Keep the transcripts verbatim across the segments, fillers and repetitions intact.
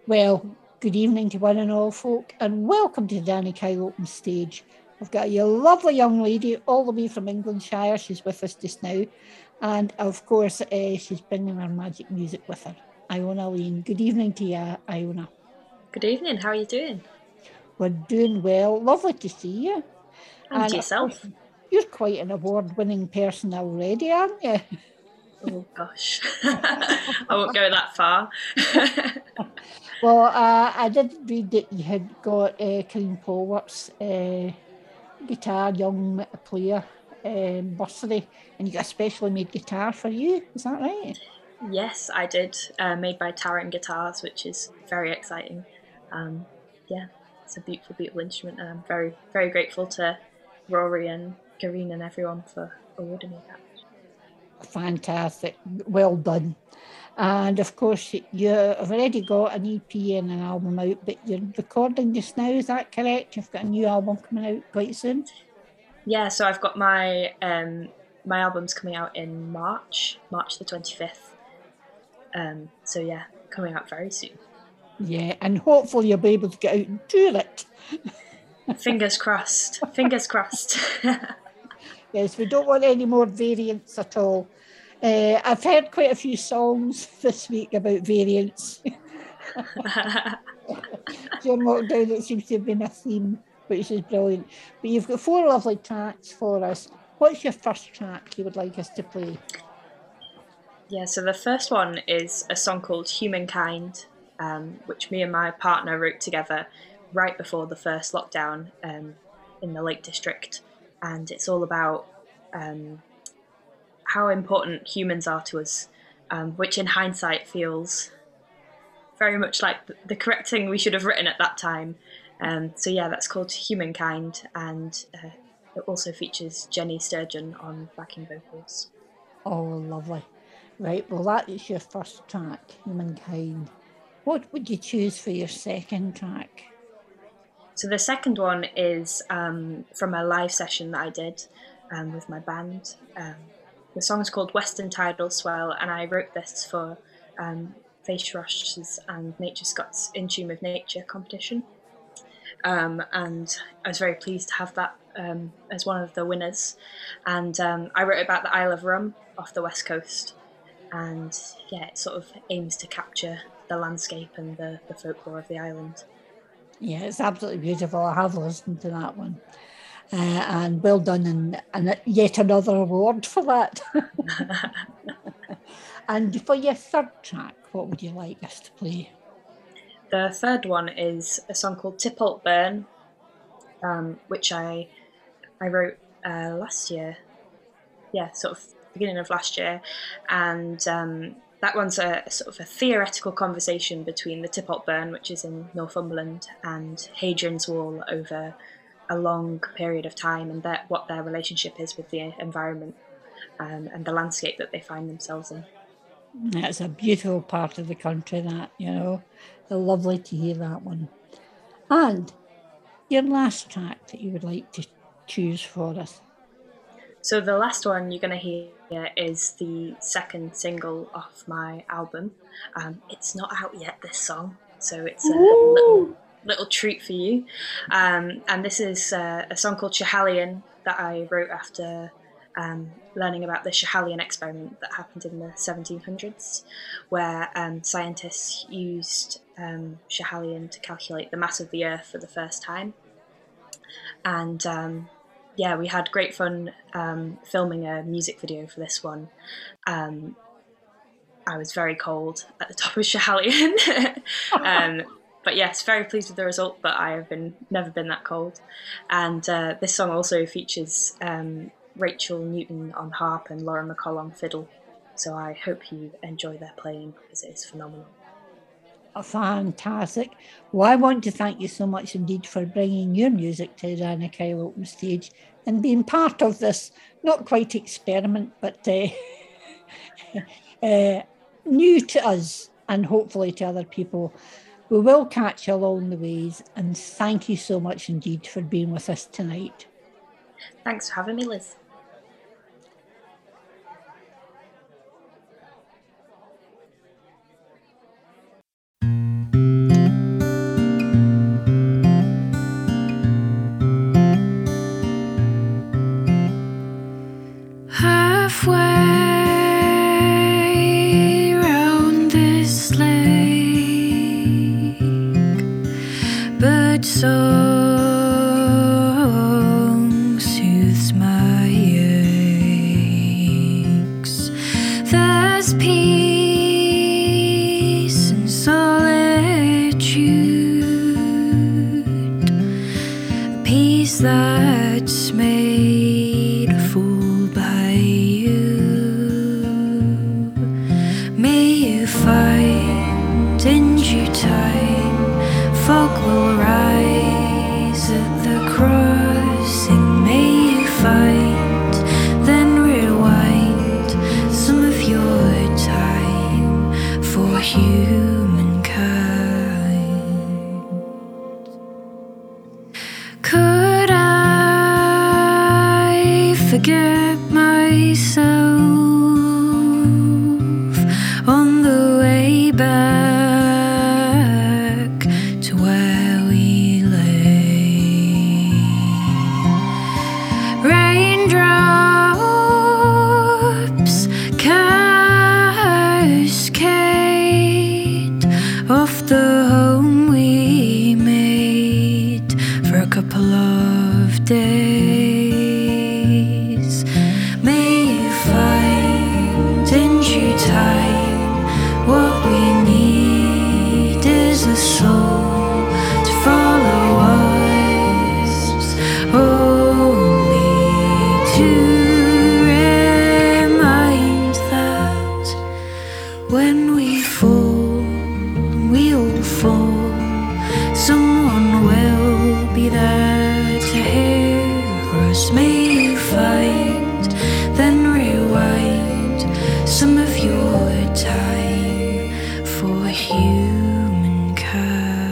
Well, good evening to one and all folk, and welcome to the Danny Kyle Open Stage. I've got a lovely young lady all the way from Englandshire. She's with us just now. And of course, uh, she's bringing her magic music with her. Iona Lean. Good evening to you, Iona. Good evening. How are you doing? We're doing well. Lovely to see you. And And of course, yourself? you're quite an award winning person already, aren't you? Oh gosh, I won't go that far. Well, uh, I did read that you had got uh, Colleen Polwarth's uh, guitar young player um, bursary, and you got a specially made guitar for you. Is that right? Yes, I did. Uh, made by Taran Guitars, which is very exciting. Um, yeah, it's a beautiful, beautiful instrument, and I'm very, very grateful to Rory and Kareen and everyone for awarding me that. Fantastic. Well done. And of course, you've already got an E P and an album out, but you're recording just now. Is that correct? You've got a new album coming out quite soon. Yeah, so I've got my um, my album's coming out in March, March the twenty fifth. Um, so yeah, coming out very soon. Yeah, and hopefully you'll be able to get out and tour it. Fingers crossed. Fingers crossed. Yes, we don't want any more variants at all. Uh, I've heard quite a few songs this week about variants. During lockdown, it seems to have been a theme, which is brilliant. But you've got four lovely tracks for us. What's your first track you would like us to play? Yeah, so the first one is a song called Humankind, um, which me and my partner wrote together right before the first lockdown um, in the Lake District. And it's all about um, how important humans are to us, um, which in hindsight feels very much like the correct thing we should have written at that time. Um, so, yeah, that's called Humankind. And uh, it also features Jenny Sturgeon on backing vocals. Oh, lovely. Right, well, that is your first track, Humankind. What would you choose for your second track? So the second one is um, from a live session that I did um, with my band. Um, the song is called Western Tidal Swell, and I wrote this for um, Face Rush's and Nature Scott's In Tune with Nature competition. Um, and I was very pleased to have that um, as one of the winners. And um, I wrote about the Isle of Rum off the west coast. And yeah, it sort of aims to capture the landscape and the, the folklore of the island. Yeah, it's absolutely beautiful. I have listened to that one. Uh, and well done, and, and yet another award for that. And for your third track, what would you like us to play? The third one is a song called Tipalt Burn, um, which I I wrote uh, last year. Yeah, sort of beginning of last year, and um, that one's a, a sort of a theoretical conversation between the Tipalt Burn, which is in Northumberland, and Hadrian's Wall over a long period of time, and that what their relationship is with the environment um, and the landscape that they find themselves in. It's a beautiful part of the country, that, you know. Lovely to hear that one. And your last track that you would like to choose for us? So the last one you're going to hear is the second single off my album. Um, it's not out yet, this song, so it's a little Ooh. little treat for you. Um, and this is uh, a song called Schiehallion that I wrote after um, learning about the Schiehallion experiment that happened in the seventeen hundreds, where um, scientists used um, Schiehallion to calculate the mass of the Earth for the first time. And um, yeah, we had great fun um, filming a music video for this one. Um, I was very cold at the top of Schiehallion. um, but yes, very pleased with the result, but I have been never been that cold. And uh, this song also features um, Rachel Newton on harp and Laura McCall on fiddle. So I hope you enjoy their playing because it is phenomenal. Fantastic. Well, I want to thank you so much indeed for bringing your music to the Anna Kyle Open Stage and being part of this, not quite experiment, but uh, uh, new to us and hopefully to other people. We will catch you along the ways, and thank you so much indeed for being with us tonight. Thanks for having me, Liz. that song soothes my aches. There's peace in solitude, a peace that's made a fool by you. May you find in due time fog will rise at the crossing. May you find, then rewind some of your time for humankind. Could I forget myself on the way back to where we lay? Raindrops cascade off the home we made for a couple of days. May you find in due time what we need is a soul to follow us, only to remind that when we fall, we all fall, someone will be there to hear us. May you find, then rewind some of your time for humankind.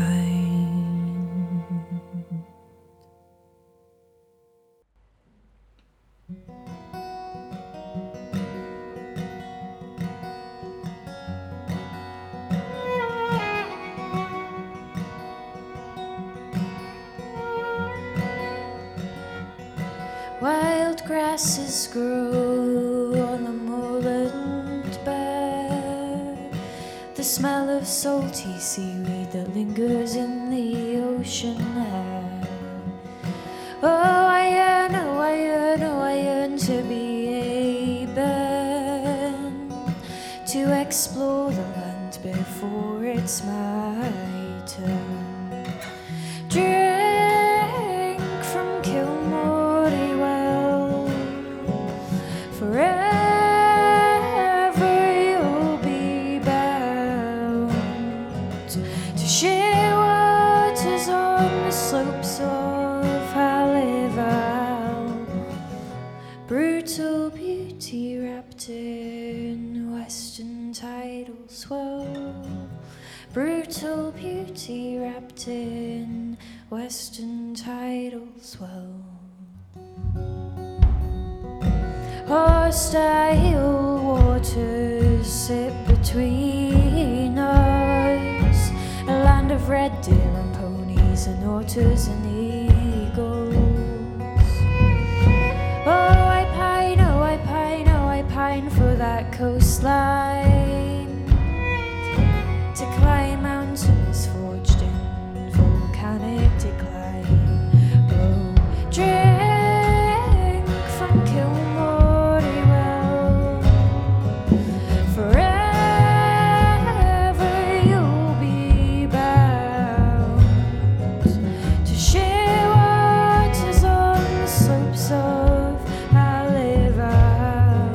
Wild grasses grow on the moorland bed, the smell of salty seaweed that lingers in the ocean air. Oh, I yearn, oh, I yearn, oh, I yearn to be able to explore the land before it's my turn. Drink from Kilmorey well, forever you'll be bound to sheer waters on the slopes of Hallival. Brutal beauty wrapped in western tidal swell. Brutal beauty wrapped in western tidal swell. Hostile waters sit between us, a land of red deer and ponies and otters and eagles. Oh, I pine, oh, I pine, oh, I pine for that coastline, to climb mountains forged in volcanic decline. Oh, drink from Kilmorey well, forever you'll be bound to sheer waters on the slopes of Hallival.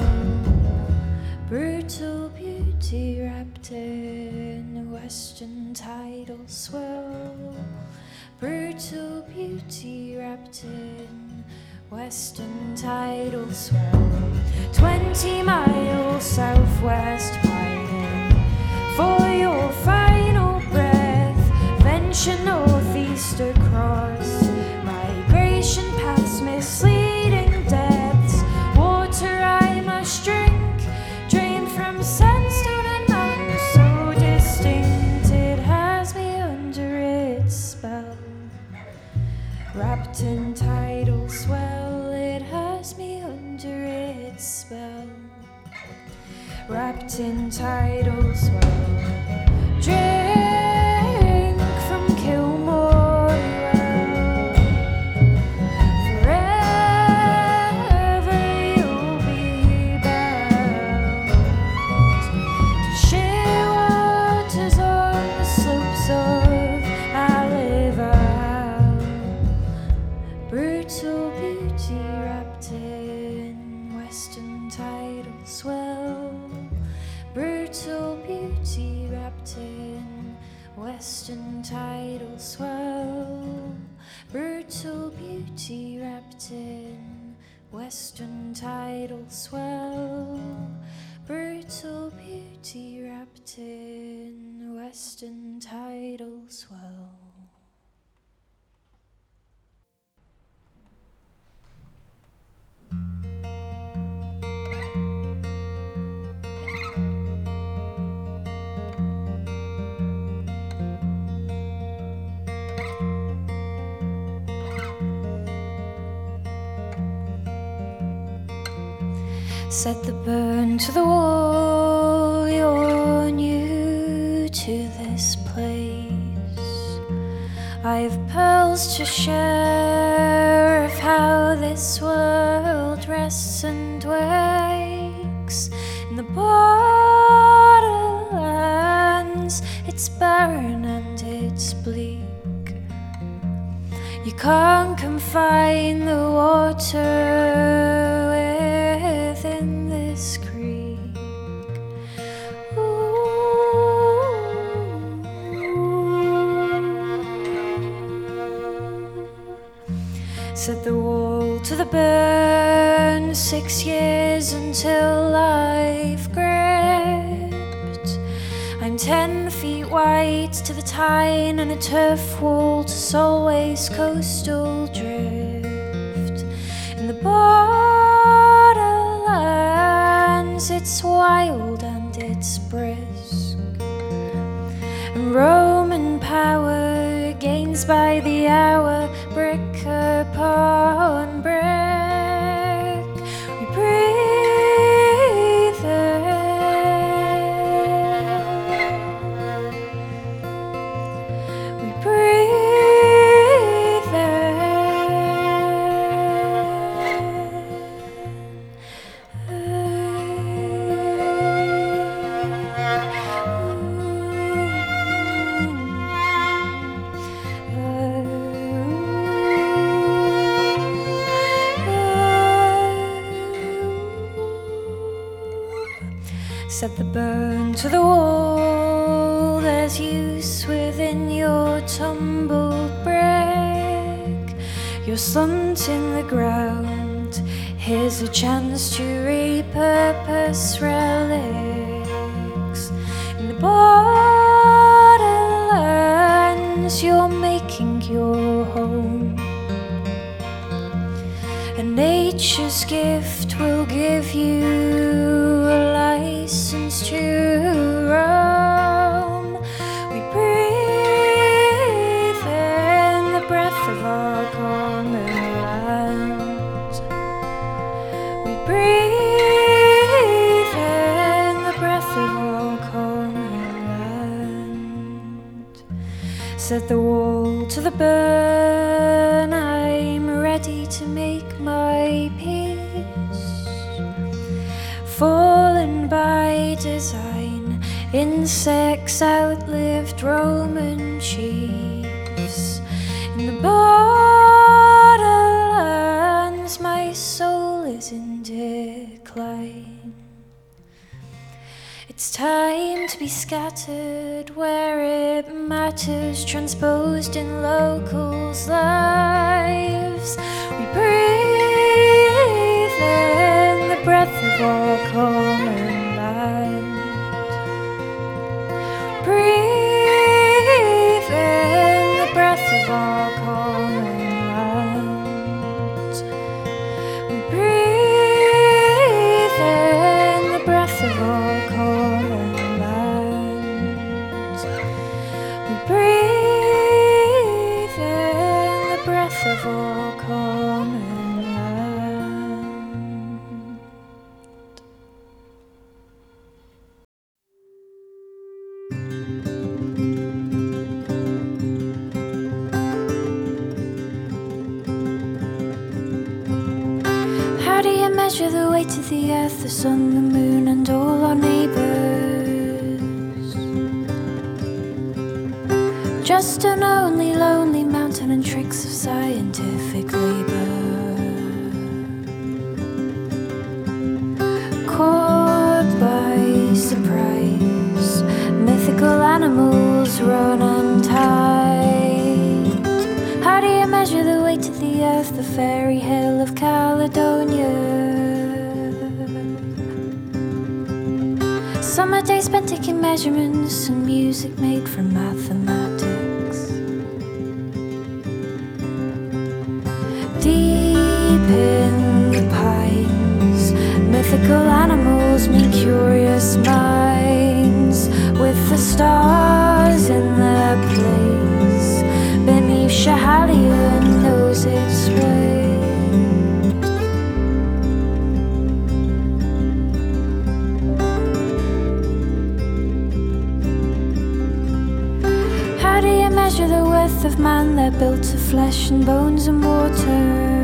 Brutal beauty wrapped in western tidal swell. Brutal beauty wrapped in western tidal swell. Twenty miles southwest pining for your final breath. Venture northeast across migration paths, misleading depths. Water I must drink, drained from sandstone and mountain, so distinct it has me under its spell. Wrapped in tidal swell, it has me under its spell. Wrapped in tidal swell. Drink from Kilmorey wrapped in western tidal swell. Brutal beauty wrapped in western tidal swell. Brutal beauty wrapped in western tidal swell. Set the burn to the wall, you're new to this place. I've pearls to share of how this world rests and wakes. In the borderlands, it's barren and it's bleak. You can't confine the water within this creek. Ooh. Set the wall to the burn, six years until I've gripped. I'm ten feet wide to the tine and a turf wall to Solway's coastal drift. In the borderlands, it's wild and it's brisk, and Roman power gains by the hour, brick upon brick. We breathe in, we breathe Set the burn to the wall, there's use within your tumbled brick. You're slumped in the ground, here's a chance to repurpose relics. In the borderlands, you're making your home. And nature's gift will give you a license to roam. We breathe in the breath of our common land. We breathe in the breath of our common land. Set the wall to the burn, I'm ready to make my peace. Fallen by design, insects outlived Roman chiefs. In the borderlands, my soul is in decline. It's time to be scattered where it matters, transposed in locals' lives. We breathe in the breath of our common land. Breathe in the breath of our common land. We breathe in the breath of our common land. We breathe in the breath of our common land. How do you measure the weight of the earth, the sun, the moon, and all our neighbours? Just an only lonely mountain and tricks of scientific labour. Caught by surprise, mythical is running tight. How do you measure the weight of the earth, the fairy hill of Caledonia? Summer days spent taking measurements and music made from mathematics. Deep in the pines, mythical animals meet curious minds, with the stars in their place beneath Schiehallion knows its way. How do you measure the worth of man? They're built of flesh and bones and water.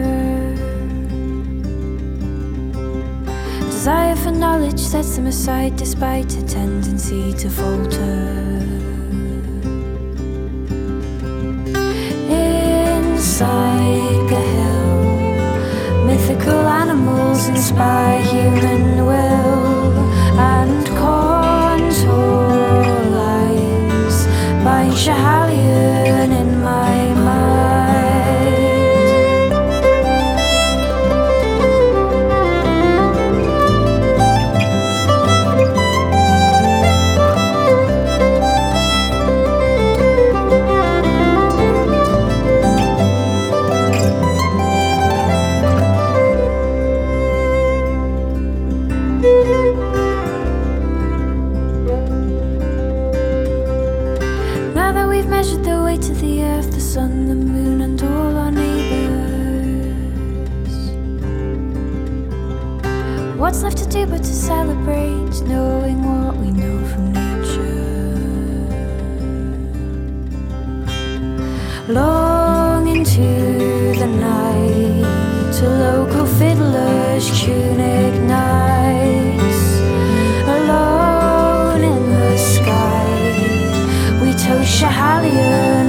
Desire for knowledge sets them aside despite a tendency to falter. Inside the hill, mythical animals inspire human will, and contour lines bind Schiehallion in my mind. Sun, the moon, and all our neighbors. What's left to do but to celebrate, knowing what we know from nature? Long into the night, a local fiddler's tune ignites. Alone in the sky, we toast Schiehallion